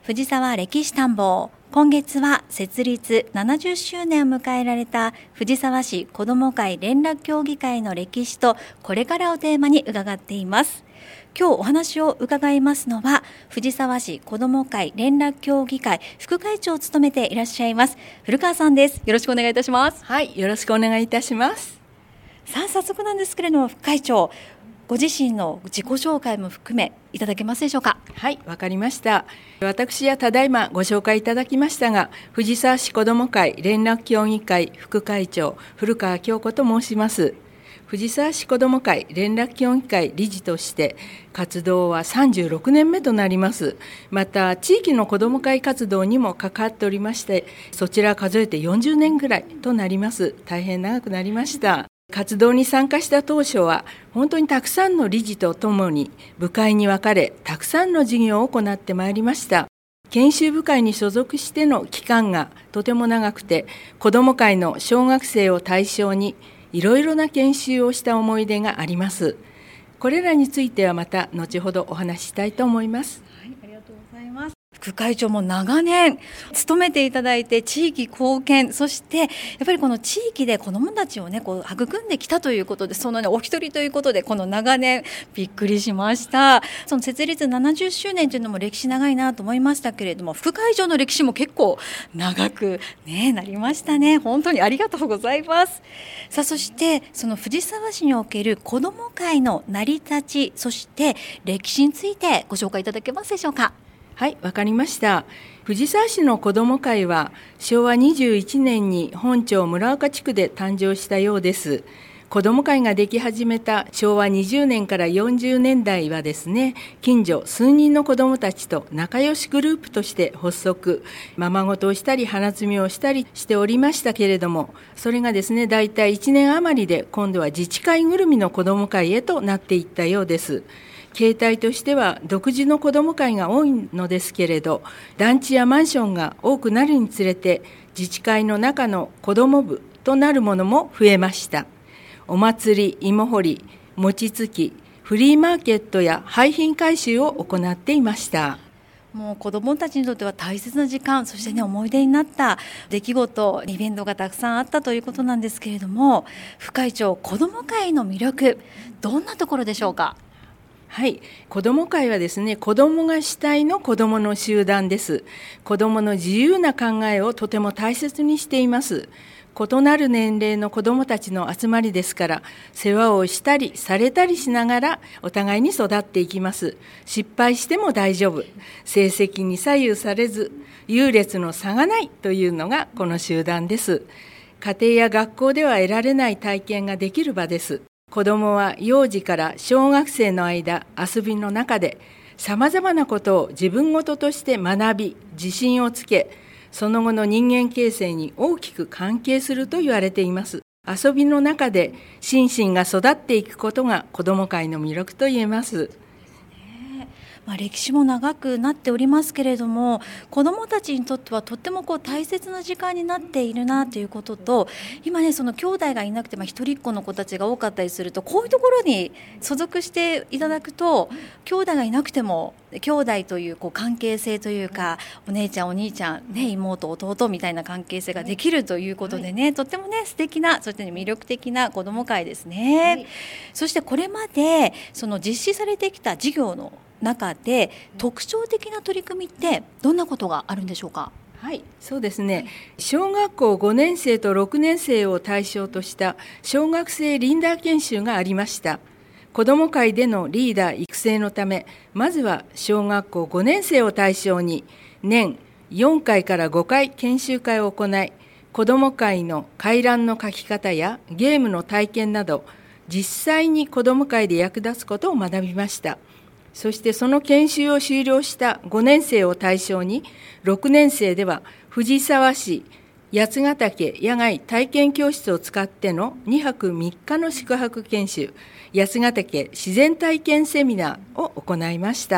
藤沢歴史探訪。今月は設立70周年を迎えられた藤沢市子ども会連絡協議会の歴史とこれからをテーマに伺っています。今日お話を伺いますのは藤沢市子ども会連絡協議会副会長を務めていらっしゃいます古川さんです。よろしくお願いいたします。 はい、よろしくお願いいたします。 さあ早速なんですけれども、副会長ご自身の自己紹介も含めいただけますでしょうか。 はい、わかりました。私はただいまご紹介いただきましたが、藤沢市子ども会連絡協議会副会長古川京子と申します。藤沢市子ども会連絡協議会理事として活動は36年目となります。また地域の子ども会活動にも関わっておりまして、そちら数えて40年ぐらいとなります。大変長くなりました。活動に参加した当初は本当にたくさんの理事とともに部会に分かれ、たくさんの事業を行ってまいりました。研修部会に所属しての期間がとても長くて、子ども会の小学生を対象にいろいろな研修をした思い出があります。これらについてはまた後ほどお話ししたいと思います。 はい、ありがとうございます。副会長も長年務めていただいて地域貢献、そしてやっぱりこの地域で子どもたちをね育んできたということで、そのねお一人ということでこの長年びっくりしました。その設立70周年というのも歴史長いなと思いましたけれども、副会長の歴史も結構長くねなりましたね。本当にありがとうございます。さあそしてその藤沢市における子ども会の成り立ち、そして歴史についてご紹介いただけますでしょうか。 はい、わかりました。藤沢市の子ども会は昭和21年に本町村岡地区で誕生したようです。子ども会ができ始めた昭和20年から40年代はですね、近所数人の子どもたちと仲良しグループとして発足、ままごとをしたり花摘みをしたりしておりましたけれども、それがですね、だいたい1年余りで今度は自治会ぐるみの子ども会へとなっていったようです。形態としては独自の子ども会が多いのですけれど、団地やマンションが多くなるにつれて自治会の中の子ども部となるものも増えました。お祭り、芋掘り、餅つき、フリーマーケットや廃品回収を行っていました。 もう子どもたちにとっては大切な時間、そしてね思い出になった出来事、イベントがたくさんあったということなんですけれども、副会長、子ども会の魅力どんなところでしょうか。 はい、子ども会はですね、子どもが主体の子どもの集団です。子どもの自由な考えをとても大切にしています。異なる年齢の子どもたちの集まりですから、世話をしたりされたりしながらお互いに育っていきます。失敗しても大丈夫、成績に左右されず、優劣の差がないというのがこの集団です。家庭や学校では得られない体験ができる場です。子どもは幼児から小学生の間、遊びの中でさまざまなことを自分事として学び、自信をつけ、その後の人間形成に大きく関係すると言われています。遊びの中で心身が育っていくことが子ども会の魅力と言えます。 歴史も長くなっておりますけれども、子どもたちにとってはとっても大切な時間になっているなということと、今ねその兄弟がいなくて一人っ子の子たちが多かったりすると、こういうところに所属していただくと兄弟がいなくても兄弟という関係性というか、お姉ちゃんお兄ちゃん、ね、妹弟みたいな関係性ができるということでね、とってもね素敵な、そして魅力的な子ども会ですね。そしてこれまでその実施されてきた事業の中で特徴的な取り組みってどんなことがあるんでしょうか。 はい、そうですね。小学校5年生と6年生を対象とした小学生リーダー研修がありました。子ども会でのリーダー育成のため、まずは小学校5年生を対象に年4回から5回研修会を行い、子ども会の回覧の書き方やゲームの体験など、実際に子ども会で役立つことを学びました。そしてその研修を終了した5年生を対象に、6年生では藤沢市八ヶ岳野外体験教室を使っての2泊3日の宿泊研修、八ヶ岳自然体験セミナーを行いました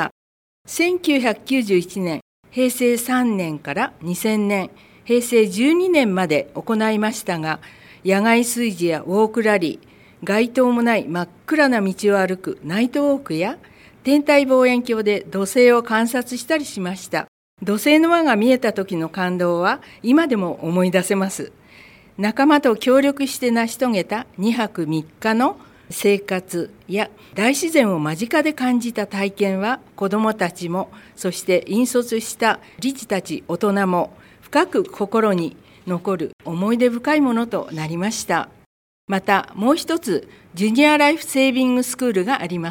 。1991年、平成3年から2000年、平成12年まで行いましたが、野外炊事やウォークラリー、街灯もない真っ暗な道を歩くナイトウォークや天体望遠鏡で土星を観察したりしました。 土星の輪が見えた時の感動は今でも思い出せます。仲間と協力して成し遂げた2泊3日の生活や大自然を間近で感じた体験は、子どもたちも、そして引率した理事たち大人も深く心に残る思い出深いものとなりました。またもう一つ、ジュニアライフセービングスクールがあります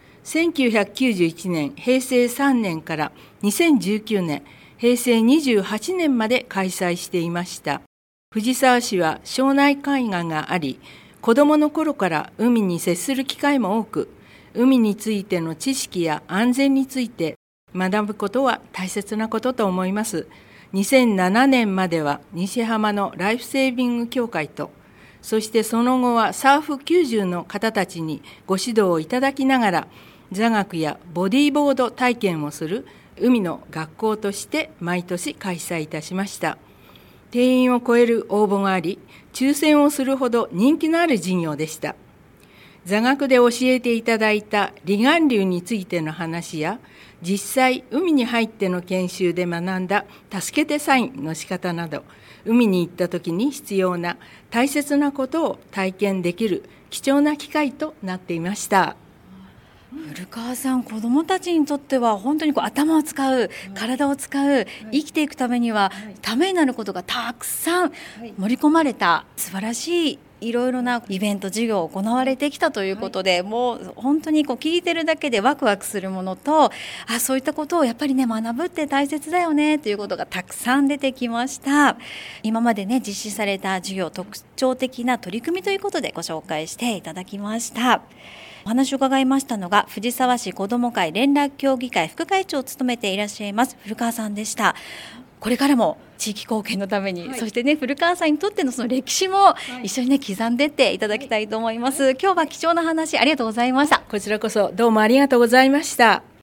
。1991年、平成3年から2019年、平成28年まで開催していました。藤沢市は庄内海岸があり、子どもの頃から海に接する機会も多く、海についての知識や安全について学ぶことは大切なことと思います。2007年までは西浜のライフセービング協会と、そしてその後はサーフ90の方たちにご指導をいただきながら、座学やボディーボード体験をする海の学校として毎年開催いたしました。定員を超える応募があり、抽選をするほど人気のある事業でした。座学で教えていただいた離岸流についての話や、実際海に入っての研修で学んだ助けてサインの仕方など、海に行った時に必要な大切なことを体験できる貴重な機会となっていました。 古川さん、子どもたちにとっては本当に頭を使う、体を使う、生きていくためにはためになることがたくさん盛り込まれた素晴らしいいろいろなイベント授業を行われてきたということで、もう本当に聞いてるだけでワクワクするものと、そういったことをやっぱりね、学ぶって大切だよねということがたくさん出てきました。今までね、実施された授業、特徴的な取り組みということでご紹介していただきました。お話を伺いましたのが、藤沢市子ども会連絡協議会副会長を務めていらっしゃいます古川さんでした。これからも地域貢献のために、そしてね、古川さんにとってのその歴史も一緒にね、刻んでっていただきたいと思います。今日は貴重な話ありがとうございました。 こちらこそどうもありがとうございました。